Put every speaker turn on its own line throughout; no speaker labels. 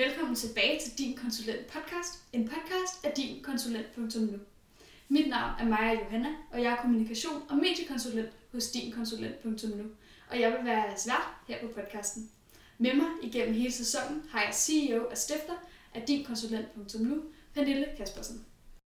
Velkommen tilbage til Din Konsulent podcast, en podcast af dinkonsulent.nu. Mit navn er Maja Johanna, og jeg er kommunikation- og mediekonsulent hos dinkonsulent.nu, og jeg vil være jeres vært her på podcasten. Med mig igennem hele sæsonen har jeg CEO og stifter af dinkonsulent.nu, Pernille Kaspersen.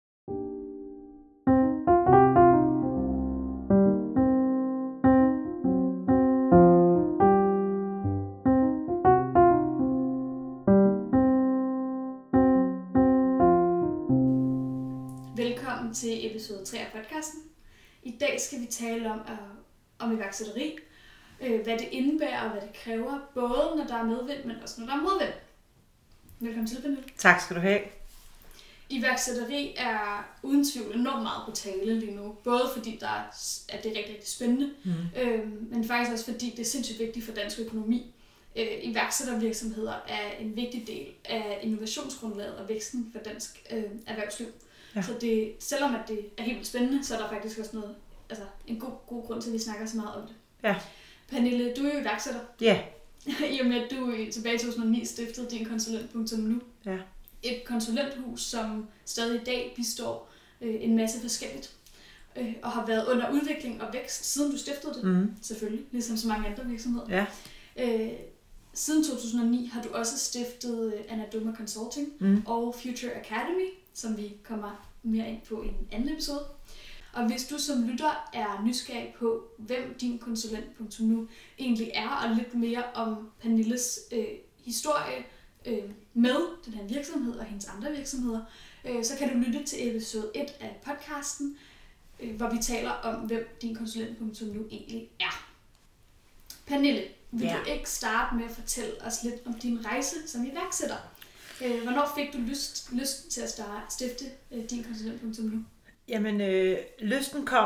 Velkommen til episode 3 af podcasten. I dag skal vi tale om iværksætteri, hvad det indebærer og hvad det kræver, både når der er medvind, men også når der er modvind. Velkommen til, Pernille.
Tak skal du have.
Iværksætteri er uden tvivl enormt meget på tale lige nu, både fordi det er rigtig, rigtig spændende, men faktisk også fordi det er sindssygt vigtigt for dansk økonomi. Iværksættervirksomheder er en vigtig del af innovationsgrundlaget og væksten for dansk erhvervsliv. Ja. Så det, selvom at det er helt spændende, så er der faktisk også noget, en god grund til, at vi snakker så meget om det.
Ja.
Pernille, du er jo iværksætter.
Ja.
I og med, at du tilbage i 2009 stiftede dinkonsulent.nu.
Ja.
Et konsulenthus, som stadig i dag bistår en masse forskelligt. Og har været under udvikling og vækst, siden du stiftede det. Selvfølgelig, ligesom så mange andre virksomheder.
Ja.
Siden 2009 har du også stiftet Anadoma Consulting og Future Academy, som vi kommer mere ind på i en anden episode. Og hvis du som lytter er nysgerrig på, hvem dinkonsulent.nu egentlig er, og lidt mere om Pernilles historie med den her virksomhed og hendes andre virksomheder, så kan du lytte til episode 1 af podcasten, hvor vi taler om, hvem dinkonsulent.nu egentlig er. Pernille, vil du ikke starte med at fortælle os lidt om din rejse som iværksætter? Hvornår fik du lyst til at stifte dinkonsulent.nu?
Jamen, lysten kom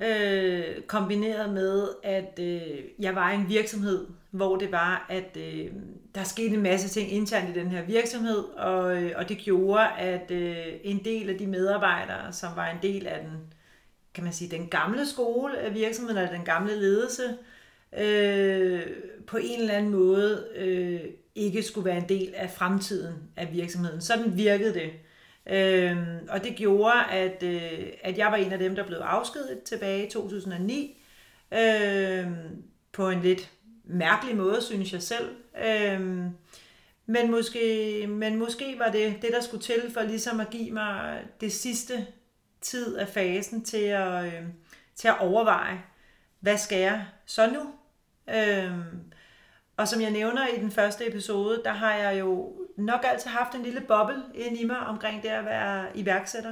kombineret med, at jeg var i en virksomhed, hvor det var, at der skete en masse ting internt i den her virksomhed, og det gjorde, at en del af de medarbejdere, som var en del af den, kan man sige, den gamle skole af virksomheden, eller den gamle ledelse, på en eller anden måde ikke skulle være en del af fremtiden af virksomheden. Sådan virkede det. Og det gjorde, at jeg var en af dem, der blev afskediget tilbage i 2009. På en lidt mærkelig måde, synes jeg selv. Men måske var det, der skulle til for ligesom at give mig det sidste tid af fasen til at overveje, hvad skal jeg så nu? Og som jeg nævner i den første episode, der har jeg jo nok altid haft en lille boble ind i mig omkring det at være iværksætter.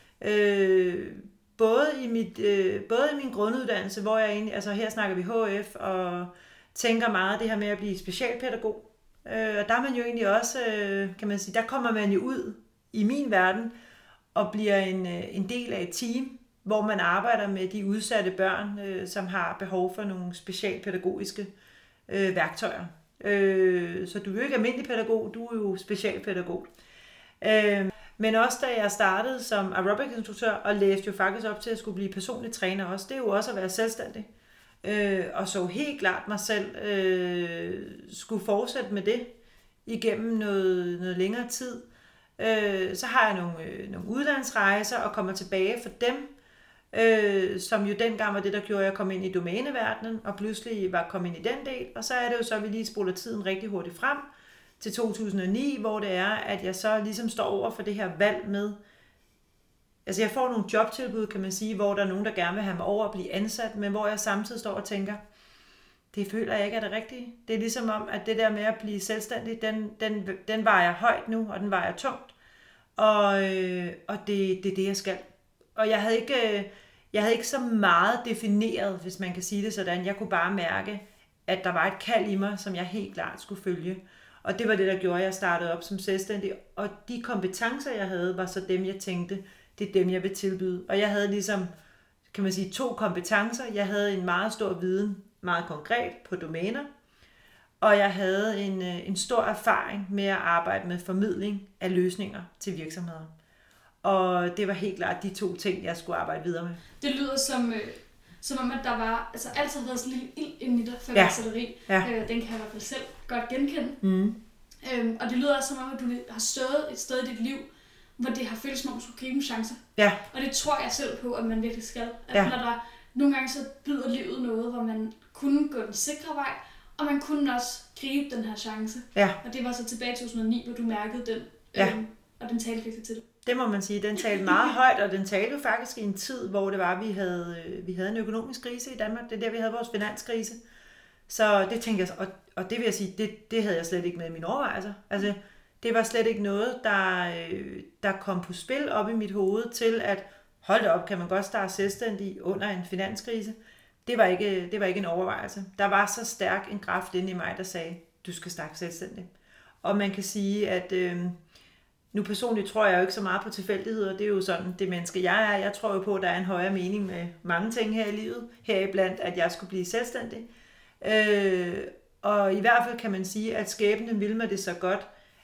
Både i min grunduddannelse, hvor jeg egentlig, altså her snakker vi HF, og tænker meget det her med at blive specialpædagog. Og der er man jo egentlig også, kan man sige, der kommer man jo ud i min verden og bliver en del af et team, hvor man arbejder med de udsatte børn, som har behov for nogle specialpædagogiske værktøjer. Så du er jo ikke almindelig pædagog, du er jo specialpædagog. Men også da jeg startede som aerobic-instruktør, og læste jo faktisk op til at skulle blive personlig træner også, det er jo også at være selvstændig. Og så helt klart mig selv skulle fortsætte med det igennem noget længere tid. Så har jeg nogle udlandsrejser og kommer tilbage for dem, som jo dengang var det, der gjorde, at jeg kom ind i domæneverdenen, og pludselig var kommet ind i den del, og så er det jo så, at vi lige spoler tiden rigtig hurtigt frem til 2009, hvor det er, at jeg så ligesom står over for det her valg med, altså jeg får nogle jobtilbud, kan man sige, hvor der er nogen, der gerne vil have mig over at blive ansat, men hvor jeg samtidig står og tænker, det føler jeg ikke er det rigtige. Det er ligesom om, at det der med at blive selvstændig, den vejer højt nu, og den vejer tungt, og det er det, jeg skal. Og jeg havde ikke så meget defineret, hvis man kan sige det sådan. Jeg kunne bare mærke, at der var et kald i mig, som jeg helt klart skulle følge. Og det var det, der gjorde, at jeg startede op som selvstændig. Og de kompetencer, jeg havde, var så dem, jeg tænkte, det er dem, jeg vil tilbyde. Og jeg havde ligesom, kan man sige, 2 kompetencer. Jeg havde en meget stor viden, meget konkret på domæner. Og jeg havde en stor erfaring med at arbejde med formidling af løsninger til virksomheder. Og det var helt klart de 2 ting, jeg skulle arbejde videre med.
Det lyder som om, at der var altid været sådan en lille ild inde i dig for iværksætteri. Ja. Den kan jeg i hvert fald selv godt genkende. Og det lyder også som om, at du har stået et sted i dit liv, hvor det har føltes som om, du skulle gribe en chance.
Ja.
Og det tror jeg selv på, at man virkelig skal. At
Ja.
når der nogle gange så byder livet noget, hvor man kunne gå den sikre vej, og man kunne også gribe den her chance.
Ja.
Og det var så tilbage i 2009, hvor du mærkede den, og den talte virkelig til det.
Det må man sige. Den talte meget højt, og den talte jo faktisk i en tid, hvor det var, vi havde en økonomisk krise i Danmark. Det er der, vi havde vores finanskrise. Så det tænkte jeg, og det vil jeg sige, det havde jeg slet ikke med i mine overvejelser. Altså, det var slet ikke noget, der kom på spil op i mit hoved til, at hold da op, kan man godt starte selvstændig under en finanskrise. Det var ikke en overvejelse. Der var så stærk en kraft inde i mig, der sagde, du skal starte selvstændig. Og man kan sige, at nu personligt tror jeg jo ikke så meget på tilfældigheder. Det er jo sådan, det menneske jeg er. Jeg tror jo på, at der er en højere mening med mange ting her i livet. Heriblandt, at jeg skulle blive selvstændig. Og i hvert fald kan man sige, at skæbnen ville mig det så godt,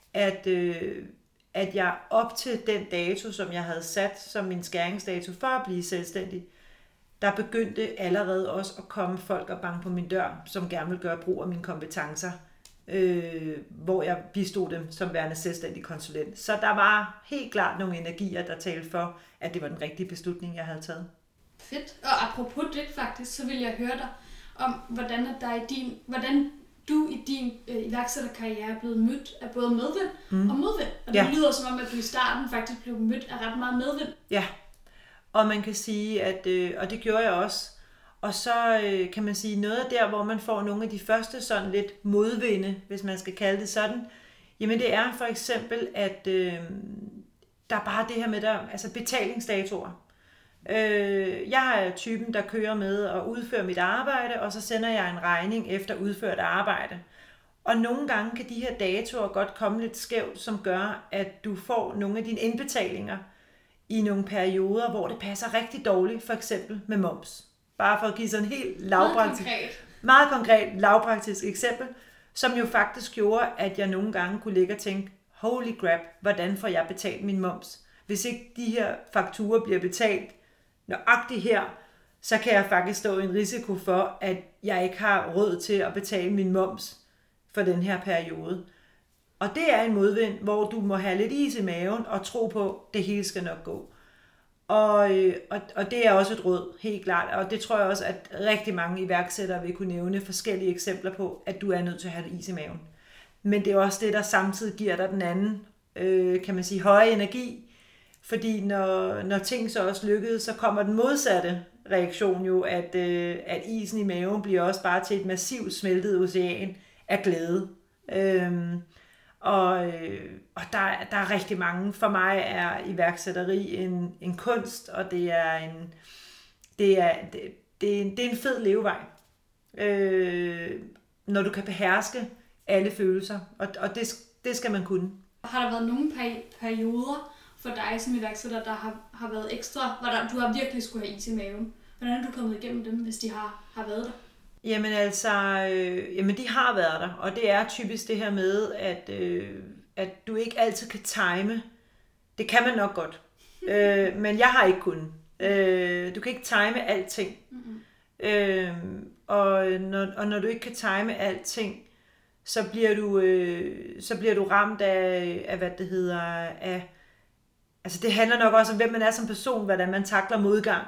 at jeg op til den dato, som jeg havde sat som min skæringsdato for at blive selvstændig, der begyndte allerede også at komme folk og banke på min dør, som gerne vil gøre brug af mine kompetencer, hvor jeg bistod dem som værende selvstændig konsulent. Så der var helt klart nogle energier, der talte for, at det var den rigtige beslutning, jeg havde taget.
Fedt. Og apropos det faktisk, så vil jeg høre dig om, hvordan du i din iværksætterkarriere er blevet mødt af både medvind og modvind. Og det lyder som om, at du i starten faktisk blev mødt af ret meget medvind.
Ja, og man kan sige, at og det gjorde jeg også. Og så kan man sige, noget af der, hvor man får nogle af de første sådan lidt modvinde, hvis man skal kalde det sådan, jamen det er for eksempel, at der er bare det her med betalingsdatoer. Jeg er typen, der kører med at udføre mit arbejde, og så sender jeg en regning efter udført arbejde. Og nogle gange kan de her datoer godt komme lidt skævt, som gør, at du får nogle af dine indbetalinger i nogle perioder, hvor det passer rigtig dårligt, for eksempel med moms. Bare for at give sådan en helt meget konkret lavpraktisk eksempel, som jo faktisk gjorde, at jeg nogle gange kunne ligge og tænke, holy crap, hvordan får jeg betalt min moms? Hvis ikke de her fakturer bliver betalt nøjagtigt her, så kan jeg faktisk stå i en risiko for, at jeg ikke har råd til at betale min moms for den her periode. Og det er en modvind, hvor du må have lidt is i maven og tro på, at det hele skal nok gå. Og det er også et råd, helt klart. Og det tror jeg også, at rigtig mange iværksættere vil kunne nævne forskellige eksempler på, at du er nødt til at have is i maven. Men det er også det, der samtidig giver dig den anden, kan man sige, høje energi. Fordi når ting så også lykkedes, så kommer den modsatte reaktion jo, at isen i maven bliver også bare til et massivt smeltet ocean af glæde. Og der er rigtig mange. For mig er iværksætteri en kunst, og det er en fed levevej. Når du kan beherske alle følelser, og det skal man kunne.
Har der været nogle perioder for dig som iværksætter, der har været ekstra, hvor du har virkelig skulle have is i maven? Hvordan er du kommet igennem dem, hvis de har været der?
Jamen de har været der, og det er typisk det her med, at du ikke altid kan time. Det kan man nok godt, men jeg har ikke kunnet. Du kan ikke time alting. Og når du ikke kan time alting, så bliver du ramt af hvad det hedder, altså det handler nok også om, hvem man er som person, hvordan man takler modgang.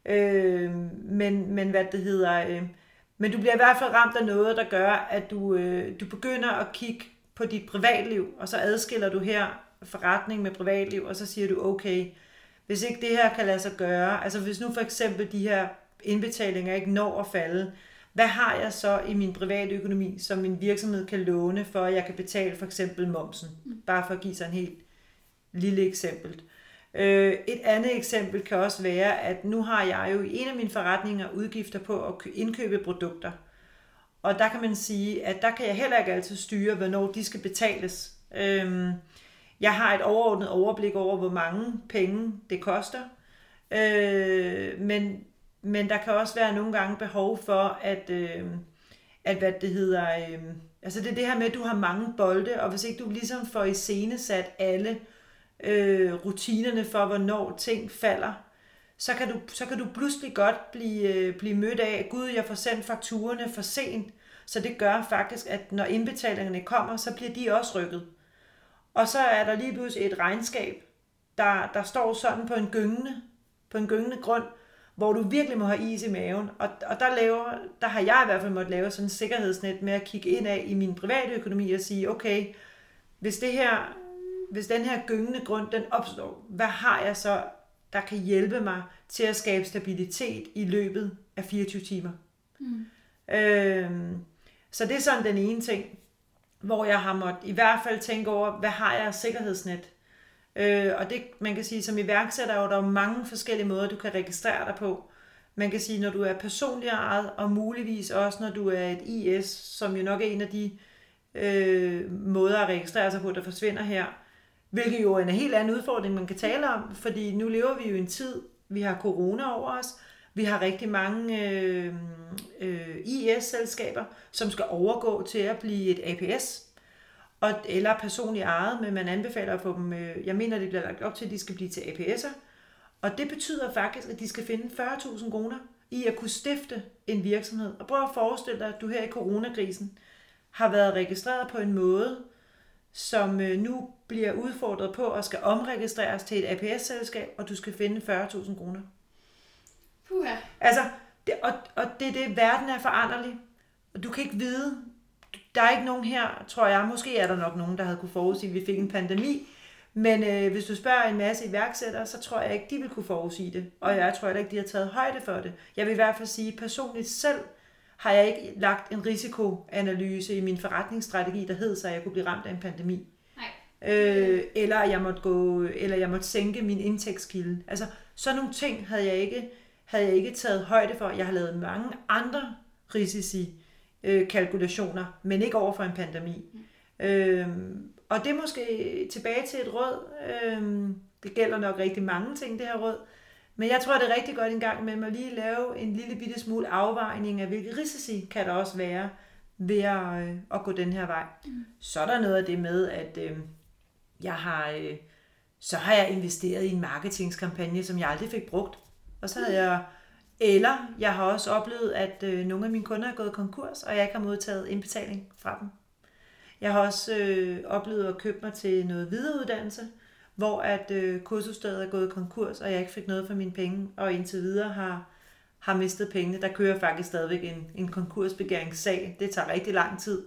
Men hvad det hedder, men du bliver i hvert fald ramt af noget, der gør, at du begynder at kigge på dit privatliv, og så adskiller du her forretning med privatliv, og så siger du, okay, hvis ikke det her kan lade sig gøre, altså hvis nu for eksempel de her indbetalinger ikke når at falde, hvad har jeg så i min private økonomi, som min virksomhed kan låne, for at jeg kan betale for eksempel momsen? Bare for at give sig en helt lille eksempel. Et andet eksempel kan også være, at nu har jeg jo i en af mine forretninger udgifter på at indkøbe produkter. Og der kan man sige, at der kan jeg heller ikke altid styre, hvornår de skal betales. Jeg har et overordnet overblik over, hvor mange penge det koster. Men der kan også være nogle gange behov for, at hvad det hedder, altså det er det her med, at du har mange bolde, og hvis ikke du ligesom får iscenesat alle rutinerne for, hvornår ting falder, så kan du pludselig godt blive mødt af, gud, jeg får sendt fakturerne for sent, Så det gør faktisk, at når indbetalingerne kommer, så bliver de også rykket. Og så er der lige pludselig et regnskab, der står sådan på en gyngende grund, hvor du virkelig må have is i maven. Og der har jeg i hvert fald måttet lave sådan en sikkerhedsnet med at kigge ind af i min private økonomi og sige, okay, hvis den her gyngende grund, den opstår, hvad har jeg så, der kan hjælpe mig til at skabe stabilitet i løbet af 24 timer? Så det er sådan den ene ting, hvor jeg har måttet i hvert fald tænke over, hvad har jeg af sikkerhedsnet? Og det, man kan sige, som iværksætter, er der mange forskellige måder, du kan registrere dig på. Man kan sige, når du er personligt ejet, og muligvis også, når du er et IS, som jo nok er en af de måder at registrere sig på, der forsvinder her. Hvilket jo er en helt anden udfordring, man kan tale om, fordi nu lever vi jo i en tid, vi har corona over os, vi har rigtig mange IS-selskaber, som skal overgå til at blive et APS, eller personligt ejet, men man anbefaler at få dem, jeg mener, det bliver lagt op til, at de skal blive til APS'er, og det betyder faktisk, at de skal finde 40.000 kroner i at kunne stifte en virksomhed. Og prøv at forestille dig, at du her i coronakrisen har været registreret på en måde, som nu bliver udfordret på og skal omregistreres til et APS-selskab, og du skal finde 40.000 kroner.
Puha.
Altså, og det er det, verden er foranderlig. Du kan ikke vide, der er ikke nogen her, tror jeg, måske er der nok nogen, der havde kunne forudsige, at vi fik en pandemi, men hvis du spørger en masse iværksættere, så tror jeg ikke, de vil kunne forudsige det, og jeg tror heller ikke, de har taget højde for det. Jeg vil i hvert fald sige, personligt selv har jeg ikke lagt en risikoanalyse i min forretningsstrategi, der hed så, at jeg kunne blive ramt af en pandemi.
Nej.
Eller jeg måtte sænke min indtægtskilde. Altså, sådan nogle ting havde jeg ikke taget højde for. Jeg har lavet mange andre risici kalkulationer, men ikke over for en pandemi. Og det er måske tilbage til et råd. Det gælder nok rigtig mange ting, det her råd. Men jeg tror, det er rigtig godt en gang med at lige lave en lille bitte smule afvejning af, hvilke risici kan der også være ved at gå den her vej. Så er der noget af det med, at så har jeg investeret i en marketingskampagne, som jeg aldrig fik brugt. Og så havde jeg har også oplevet, at nogle af mine kunder er gået konkurs, og jeg ikke har modtaget indbetaling fra dem. Jeg har også oplevet at købe mig til noget videreuddannelse, hvor at kursusstedet er gået konkurs, og jeg ikke fik noget for mine penge, og indtil videre har mistet pengene. Der kører faktisk stadigvæk en konkursbegæringssag. Det tager rigtig lang tid.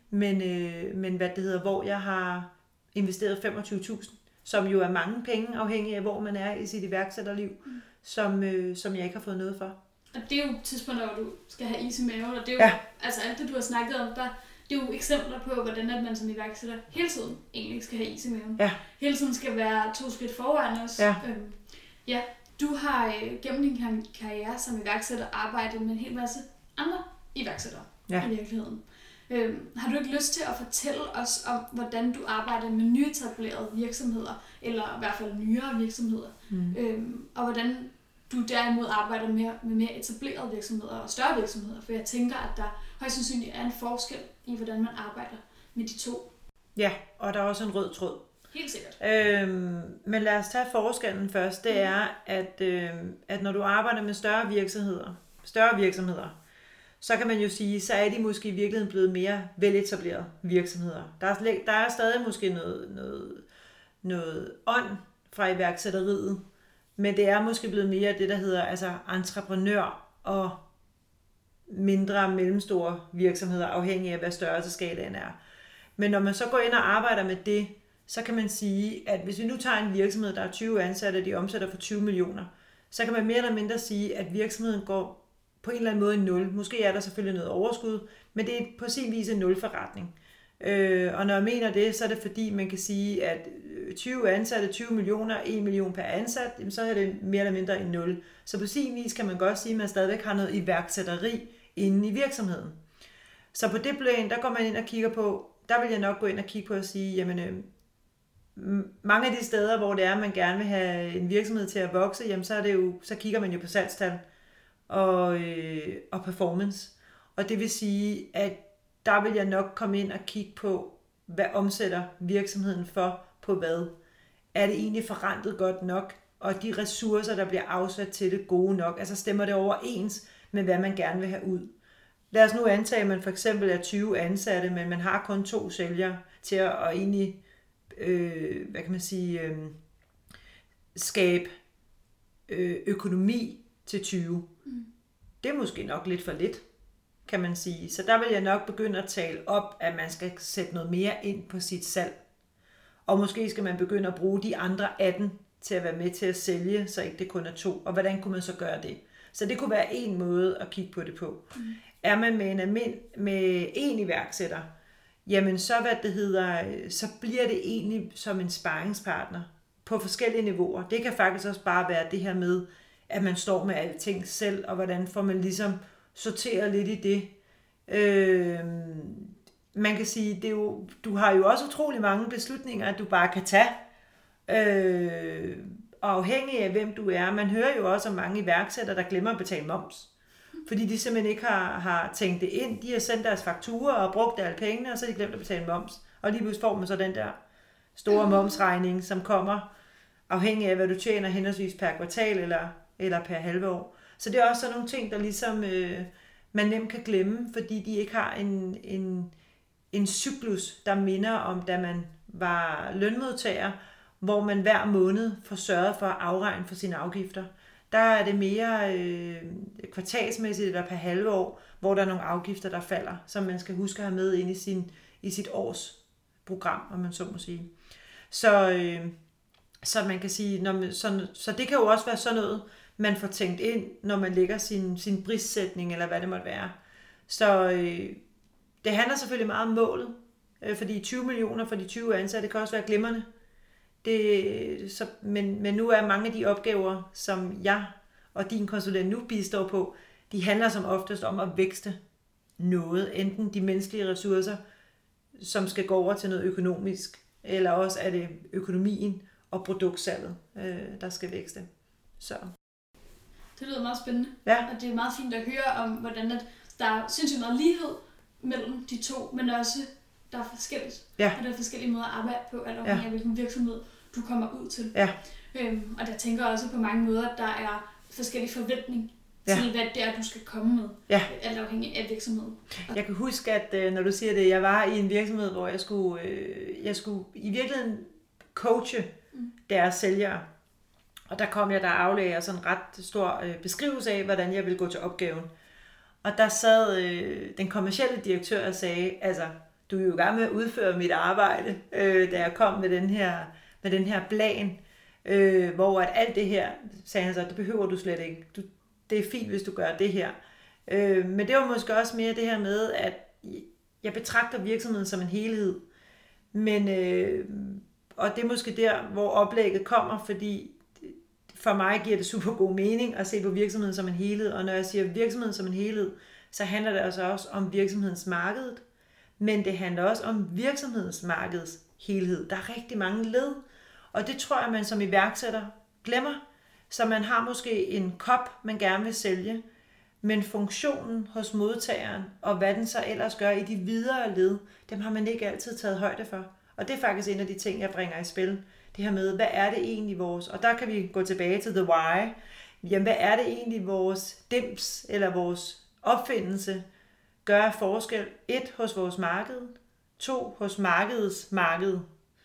Men hvad det hedder, hvor jeg har investeret 25.000, som jo er mange penge, afhængig af hvor man er i sit iværksætterliv, som jeg ikke har fået noget for.
Og det er jo tidspunkter, hvor du skal have is i maven, og det er jo, altså alt det, du har snakket om, det er jo eksempler på, hvordan at man som iværksætter hele tiden egentlig skal have is i maven. Ja. Hele tiden skal være 2 skridt foran os. Ja. Du har gennem din karriere som iværksætter arbejdet med en hel masse andre iværksættere i virkeligheden. Har du ikke lyst til at fortælle os om, hvordan du arbejder med nyetablerede virksomheder, eller i hvert fald nyere virksomheder, og hvordan du derimod arbejder med mere etablerede virksomheder og større virksomheder? For jeg tænker, at der højst sandsynligt er en forskel i, hvordan man arbejder med de to.
Ja, og der er også en rød tråd.
Helt sikkert.
Men lad os tage forskellen først. Det er, at når du arbejder med større virksomheder, så kan man jo sige, så er de måske i virkeligheden blevet mere veletablerede virksomheder. Der er stadig måske noget ånd fra iværksætteriet, men det er måske blevet mere det, der hedder altså entreprenør og mindre mellemstore virksomheder, afhængig af hvad størrelsesskalaen er. Men når man så går ind og arbejder med det, så kan man sige, at hvis vi nu tager en virksomhed, der er 20 ansatte, og de omsætter for 20 millioner, så kan man mere eller mindre sige, at virksomheden går på en eller anden måde i nul. Måske er der selvfølgelig noget overskud, men det er på sin vis en nulforretning. Og når jeg mener det, så er det fordi, man kan sige, at 20 ansatte, 20 millioner, 1 million per ansat, så er det mere eller mindre en nul. Så på sin vis kan man godt sige, at man stadigvæk har noget iværksætteri inde i virksomheden. Så på det plan, der går man ind og kigger på, der vil jeg nok gå ind og kigge på og sige, jamen mange af de steder, hvor det er, at man gerne vil have en virksomhed til at vokse, jamen så kigger man jo på salgstal og performance. Og det vil sige, at der vil jeg nok komme ind og kigge på, hvad omsætter virksomheden for på hvad. Er det egentlig forrentet godt nok, og de ressourcer, der bliver afsat til det, gode nok? Altså stemmer det overens med, hvad man gerne vil have ud? lad os nu antage, at man for eksempel er 20 ansatte, men man har kun 2 sælgere til at egentlig, hvad kan man sige, skabe økonomi til 20. Det er måske nok lidt for lidt, kan man sige. Så der vil jeg nok begynde at tale op, at man skal sætte noget mere ind på sit salg. Og måske skal man begynde at bruge de andre 18 til at være med til at sælge, så ikke det kun er 2. Og hvordan kunne man så gøre det? Så det kunne være en måde at kigge på det på. Er man med en iværksætter, jamen så, så bliver det egentlig som en sparringspartner på forskellige niveauer. Det kan faktisk også bare være det her med, at man står med alting selv, og hvordan får man ligesom sorteret lidt i det. Man kan sige, det er jo, du har jo også utrolig mange beslutninger, at du bare kan tage, og afhængig af hvem du er. Man hører jo også om mange iværksættere, der glemmer at betale moms, fordi de simpelthen ikke har tænkt det ind. De har sendt deres fakturer og brugt alle pengene, og så har de glemt at betale moms. Og lige pludselig får man så den der store momsregning, som kommer afhængig af, hvad du tjener henholdsvis per kvartal eller per halve år. Så det er også sådan nogle ting, der ligesom man nemt kan glemme, fordi de ikke har en cyklus, der minder om, da man var lønmodtager, hvor man hver måned får sørget for at afregne for sine afgifter. Der er det mere kvartalsmæssigt eller per halve år, hvor der er nogle afgifter, der falder, som man skal huske at have med ind i sit års program, om man så må sige. Så man kan sige, så det kan jo også være sådan noget, man får tænkt ind, når man lægger sin prissætning, eller hvad det måtte være. Så det handler selvfølgelig meget om målet, fordi 20 millioner for de 20 ansatte, det kan også være glimrende. Men nu er mange af de opgaver, som jeg og din konsulent nu bistår på, de handler som oftest om at vækste noget, enten de menneskelige ressourcer, som skal gå over til noget økonomisk, eller også er det økonomien og produktsalget, der skal vækste. Så.
Det lyder meget spændende,
ja.
Og det er meget fint at høre om, hvordan der er sindssygt meget lighed mellem de to, men også der er forskelligt,
ja.
Og der er forskellige måder at arbejde på, alt afhængig af hvilken virksomhed du kommer ud til.
Ja.
Og der tænker også på mange måder, der er forskellige forventning til, hvad det er, du skal komme med, alt afhængig af virksomheden.
Jeg kan huske, at når du siger det, jeg var i en virksomhed, hvor jeg skulle i virkeligheden coache deres sælgere. Og der aflagde jeg sådan en ret stor beskrivelse af, hvordan jeg ville gå til opgaven. Og der sad den kommercielle direktør og sagde, altså, du er jo i gang med at udføre mit arbejde, da jeg kom med den her plan, hvor at alt det her, sagde han så, det behøver du slet ikke. Det er fint, hvis du gør det her. Men det var måske også mere det her med, at jeg betragter virksomheden som en helhed. Men, og det er måske der, hvor oplægget kommer, fordi for mig giver det super god mening at se på virksomheden som en helhed. Og når jeg siger virksomheden som en helhed, så handler det altså også om virksomhedens marked. Men det handler også om virksomhedens markeds helhed. Der er rigtig mange led. Og det tror jeg, man som iværksætter glemmer. Så man har måske en kop, man gerne vil sælge, men funktionen hos modtageren, og hvad den så ellers gør i de videre led, dem har man ikke altid taget højde for. Og det er faktisk en af de ting, jeg bringer i spil. Det her med, hvad er det egentlig vores, og der kan vi gå tilbage til the why. Jamen, hvad er det egentlig vores dims, eller vores opfindelse, gør forskel? 1 hos vores marked, 2 hos markedets marked.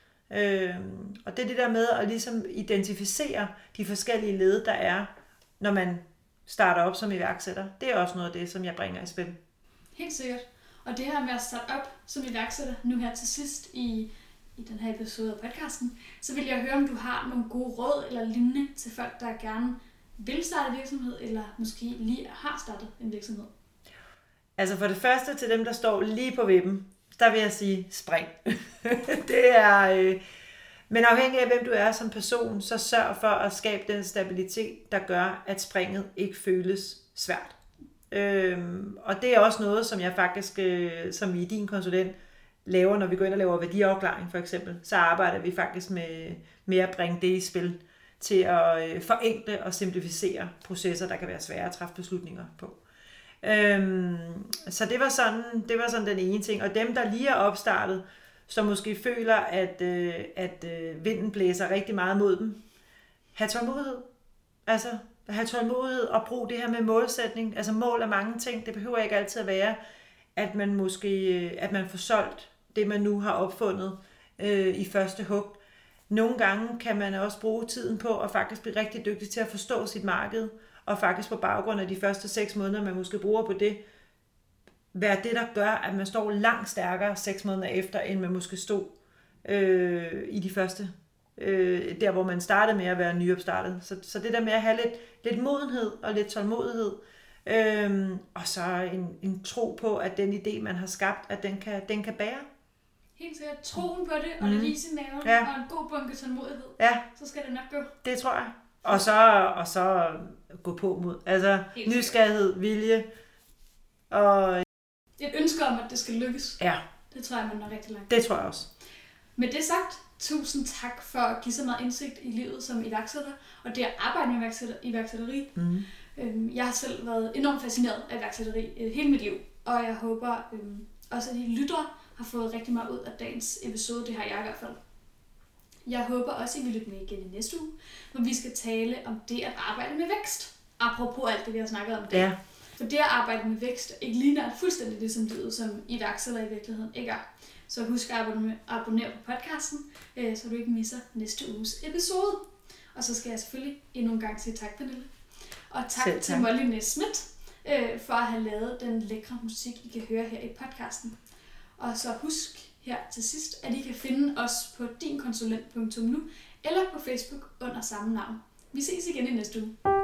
Og det er det der med at ligesom identificere de forskellige led, der er, når man starter op som iværksætter. Det er også noget af det, som jeg bringer i spil.
Helt sikkert. Og det her med at starte op som iværksætter, nu her til sidst i den her episode af podcasten, så vil jeg høre, om du har nogle gode råd eller lignende til folk, der gerne vil starte en virksomhed, eller måske lige har startet en virksomhed.
Altså for det første til dem, der står lige på vippen, der vil jeg sige spring. Det er, men afhængig af hvem du er som person, så sørg for at skabe den stabilitet, der gør, at springet ikke føles svært. Og det er også noget, som jeg faktisk, som i din konsulent, laver, når vi går ind og laver værdiafklaring for eksempel. Så arbejder vi faktisk med at bringe det i spil til at forenkle og simplificere processer, der kan være svære at træffe beslutninger på. Så det var sådan den ene ting. Og dem, der lige er opstartet, som måske føler, at vinden blæser rigtig meget mod dem, have tålmodighed. Altså, have tålmodighed og bruge det her med målsætning. Altså mål er mange ting. Det behøver ikke altid at være, at man at man får solgt det, man nu har opfundet i første hug. Nogle gange kan man også bruge tiden på at faktisk blive rigtig dygtig til at forstå sit marked, og faktisk på baggrund af de første 6 måneder, man måske bruger på det, være det, der gør, at man står langt stærkere 6 måneder efter, end man måske stod i de første, der hvor man startede med at være nyopstartet. Så det der med at have lidt modenhed og lidt tålmodighed, og så en tro på, at den idé, man har skabt, at den kan bære.
Helt sikkert troen på det, og lidt is i maven, og en god bunke tålmodighed.
Ja.
Så skal det nok gå.
Det tror jeg. Og så gå på mod. Altså nysgerrighed, vilje og
et ønske om, at det skal lykkes.
Ja.
Det tror jeg, man når rigtig langt.
Det tror jeg også.
Med det sagt, tusind tak for at give så meget indsigt i livet som iværksætter, og det at arbejde med iværksætteri. Jeg har selv været enormt fascineret af iværksætteri hele mit liv, og jeg håber også, at I lyttere har fået rigtig meget ud af dagens episode. Det har jeg i hvert fald. Jeg håber også, at I vil lytte med igen i næste uge, hvor vi skal tale om det at arbejde med vækst. Apropos alt det, vi har snakket om i dag. Ja. For det at arbejde med vækst er ikke ligner fuldstændig det som livet som iværksætter i virkeligheden ikke er. Så husk at abonnere på podcasten, så du ikke misser næste uges episode. Og så skal jeg selvfølgelig endnu en gang sige tak, Pernille. Og tak til Molly Nesmith for at have lavet den lækre musik, I kan høre her i podcasten. Og så husk her til sidst, at I kan finde os på dinkonsulent.nu eller på Facebook under samme navn. Vi ses igen i næste uge.